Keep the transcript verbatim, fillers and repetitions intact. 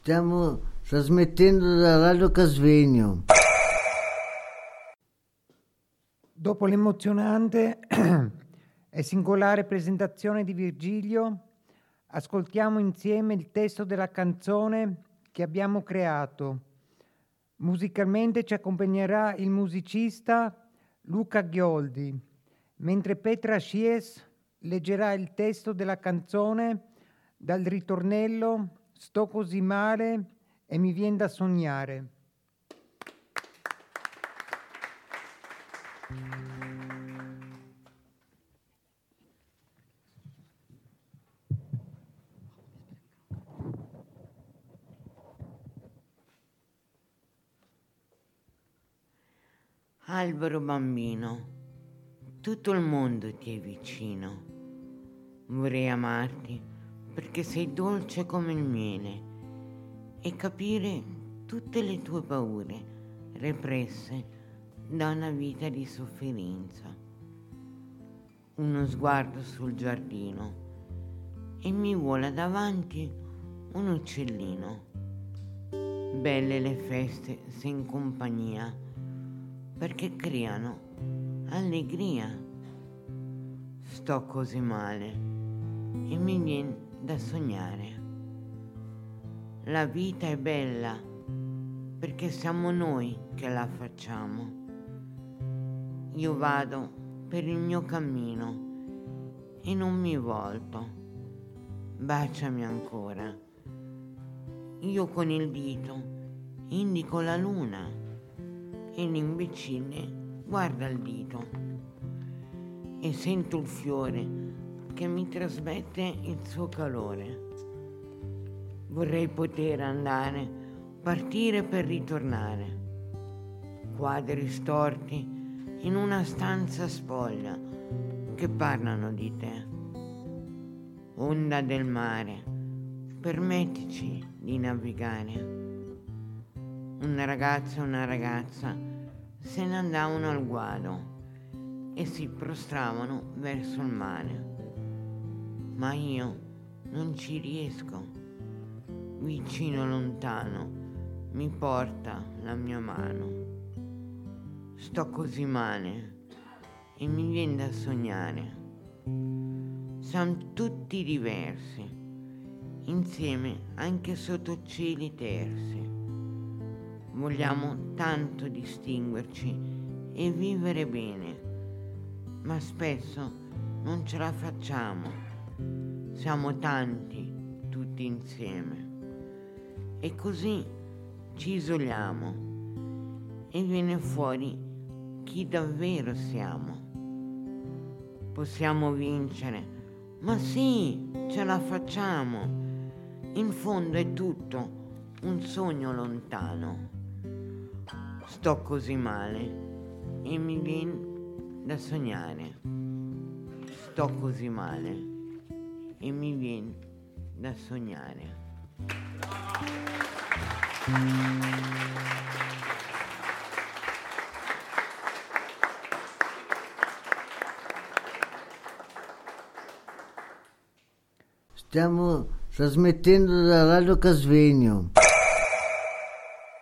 Stiamo trasmettendo da Radio Casvegno. Dopo l'emozionante e singolare presentazione di Virgilio, ascoltiamo insieme il testo della canzone che abbiamo creato. Musicalmente ci accompagnerà il musicista Luca Ghioldi, mentre Petra Schies leggerà il testo della canzone dal ritornello Sto così male e mi vien da sognare. Albero bambino, tutto il mondo ti è vicino. Vorrei amarti perché sei dolce come il miele e capire tutte le tue paure represse da una vita di sofferenza. Uno sguardo sul giardino e mi vola davanti un uccellino. Belle le feste se in compagnia, perché creano allegria. Sto così male e mi viene da sognare. La vita è bella perché siamo noi che la facciamo. Io vado per il mio cammino e non mi volto. Baciami ancora. Io con il dito indico la luna e l'imbecille guarda il dito e sento il fiore che mi trasmette il suo calore. Vorrei poter andare, partire per ritornare. Quadri storti in una stanza spoglia che parlano di te. Onda del mare, permettici di navigare. Un ragazzo e una ragazza se ne andavano al guado e si prostravano verso il mare. Ma io non ci riesco. Vicino lontano mi porta la mia mano. Sto così male e mi viene da sognare. Siamo tutti diversi, insieme anche sotto cieli tersi. Vogliamo tanto distinguerci e vivere bene, ma spesso non ce la facciamo. Siamo tanti, tutti insieme, e così ci isoliamo e viene fuori chi davvero siamo. Possiamo vincere, ma sì, ce la facciamo. In fondo è tutto un sogno lontano. Sto così male e mi viene da sognare. Sto così male e mi viene da sognare. Stiamo trasmettendo da Radio Casvegno.